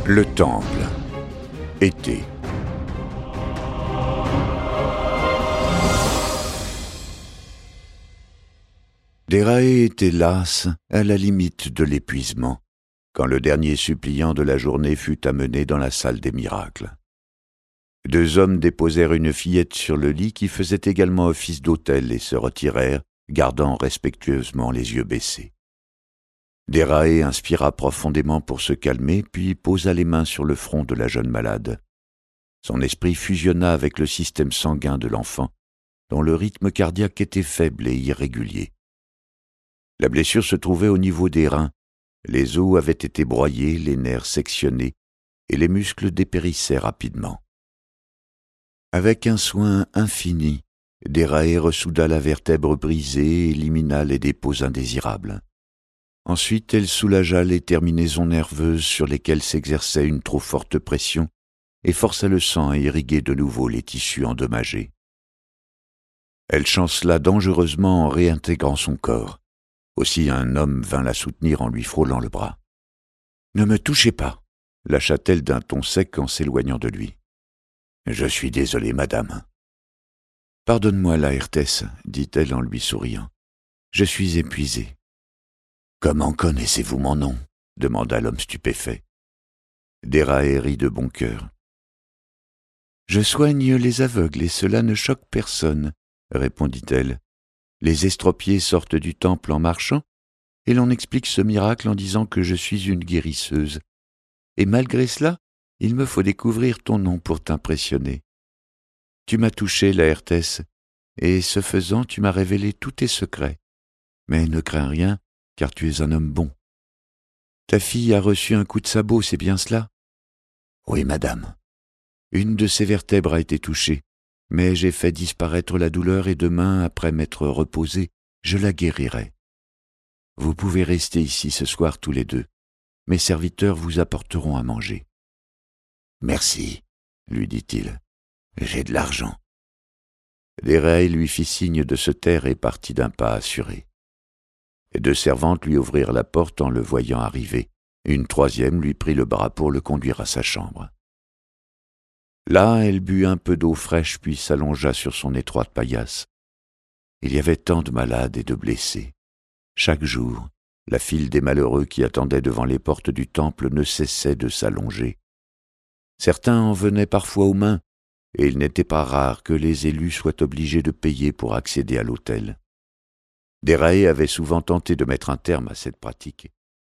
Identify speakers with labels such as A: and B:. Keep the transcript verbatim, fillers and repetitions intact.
A: Le temple. Été. Déraé était las, à la limite de l'épuisement, quand le dernier suppliant de la journée fut amené dans la salle des miracles. Deux hommes déposèrent une fillette sur le lit qui faisait également office d'autel et se retirèrent, gardant respectueusement les yeux baissés. Déraé inspira profondément pour se calmer, puis posa les mains sur le front de la jeune malade. Son esprit fusionna avec le système sanguin de l'enfant, dont le rythme cardiaque était faible et irrégulier. La blessure se trouvait au niveau des reins, les os avaient été broyés, les nerfs sectionnés, et les muscles dépérissaient rapidement. Avec un soin infini, Déraé ressouda la vertèbre brisée et élimina les dépôts indésirables. Ensuite, elle soulagea les terminaisons nerveuses sur lesquelles s'exerçait une trop forte pression et força le sang à irriguer de nouveau les tissus endommagés. Elle chancela dangereusement en réintégrant son corps. Aussi un homme vint la soutenir en lui frôlant le bras. « Ne me touchez pas !» lâcha-t-elle d'un ton sec en s'éloignant de lui. « Je suis désolé, madame. »« Pardonne-moi, Laërtès, » dit-elle en lui souriant. « Je suis épuisée. »« Comment connaissez-vous mon nom ?» demanda l'homme stupéfait. Déraé rit de bon cœur. « Je soigne les aveugles et cela ne choque personne, » répondit-elle. « Les estropiés sortent du temple en marchant, et l'on explique ce miracle en disant que je suis une guérisseuse. Et malgré cela, il me faut découvrir ton nom pour t'impressionner. Tu m'as touché, Laërtès, et ce faisant, tu m'as révélé tous tes secrets. Mais ne crains rien, car tu es un homme bon. Ta fille a reçu un coup de sabot, c'est bien cela ? Oui, madame. Une de ses vertèbres a été touchée, mais j'ai fait disparaître la douleur et demain, après m'être reposé, je la guérirai. Vous pouvez rester ici ce soir tous les deux. Mes serviteurs vous apporteront à manger. Merci, lui dit-il. J'ai de l'argent. Déraé lui fit signe de se taire et partit d'un pas assuré. Deux servantes lui ouvrirent la porte en le voyant arriver. Une troisième lui prit le bras pour le conduire à sa chambre. Là, elle but un peu d'eau fraîche puis s'allongea sur son étroite paillasse. Il y avait tant de malades et de blessés. Chaque jour, la file des malheureux qui attendaient devant les portes du temple ne cessait de s'allonger. Certains en venaient parfois aux mains, et il n'était pas rare que les élus soient obligés de payer pour accéder à l'autel. Déraé avait souvent tenté de mettre un terme à cette pratique,